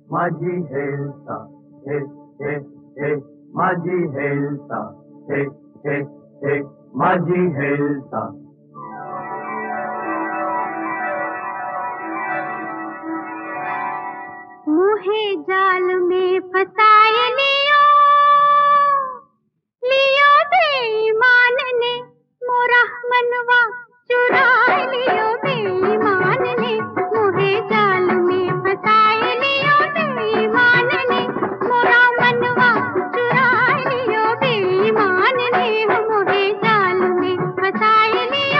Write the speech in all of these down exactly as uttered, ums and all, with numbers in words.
माझी हेलता हे हे हे माझी हेलता हे हे हे माझी हेलता। मुहे जाल में फसाए लियो लियो बेईमान ने मोरा मनवा चुरा लियो बेईमान ने मुहे जाल में फसाए लियो बेईमान ने मोरा मनवा चुरा लियो बेईमान ने मुहे जाल में फसाए लियो।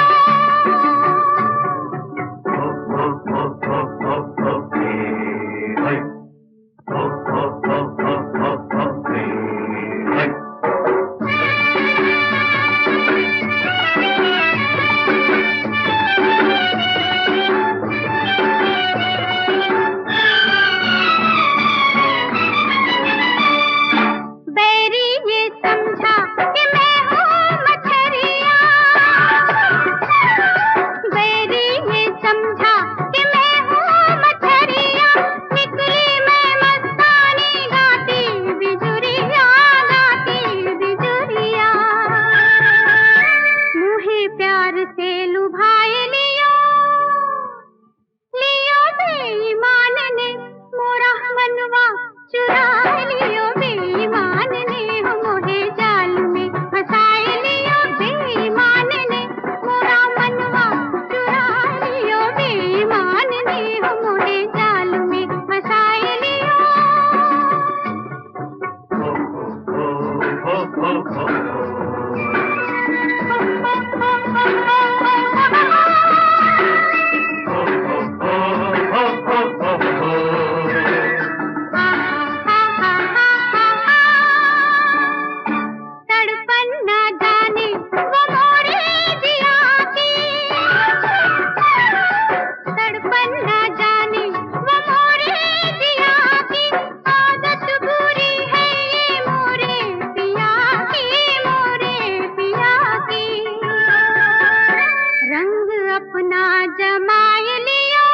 अपना जमाए लियो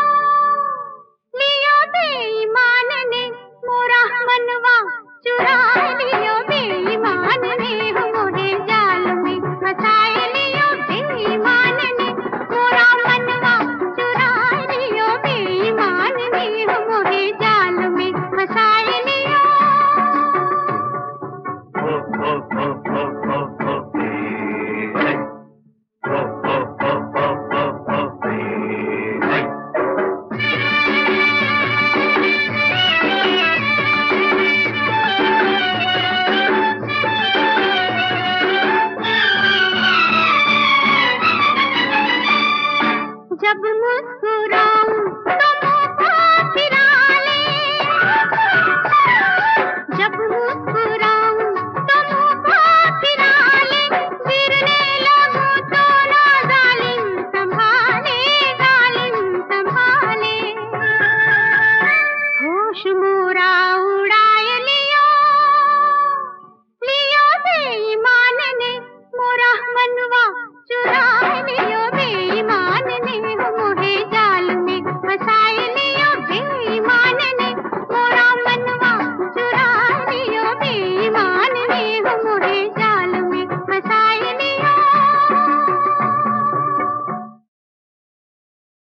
लियो बेईमान ने मोरा मनवा चुरा लियो बेईमान ने मोरे जाल में फसाए लियो बेईमान ने मोरा मनवा चुरा लियो बेईमान ने मोरे जाल में फसाए लियो। जब मुस्कुरा